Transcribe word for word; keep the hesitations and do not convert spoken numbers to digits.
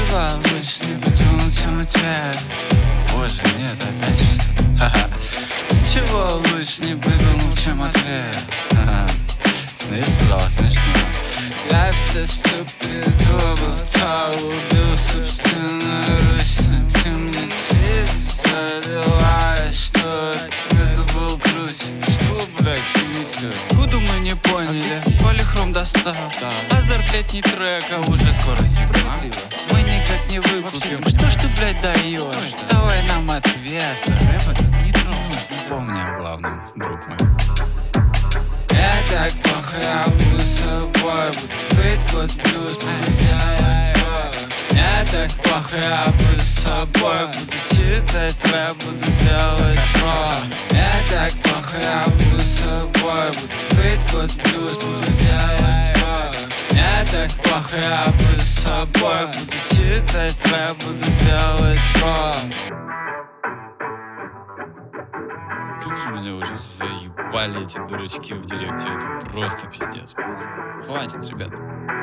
Ничего лучше не придумал, чем ответ. Боже, нет, опять что? Ничего лучше не придумал, чем ответ. Смешно, смешно. Я все, что придумал, то убил собственноручно. Ты мне залила, что это был круче. Что, блядь, ты несешь? Куду мы не поняли, полихром достал. Азарт летний трек, а уже скоро зима. Мы никак не выкупим. Что ж ты, блядь, даешь? Давай нам ответ. Рэп этот не трогай. Помни о главном, друг мой. Я так плохо, я буду собой. Буду быть год плюс, буду делать свой. Я так плохо, я буду собой. Буду читать рэп, буду делать про. Я так плохо, я буду собой. Буду быть год плюс, буду делать свой. Я так плохо, я буду собой. Буду читать рэп, буду делать про. Как же меня уже заебали эти дурачки в директе. Это просто пиздец, блядь. Хватит, ребят.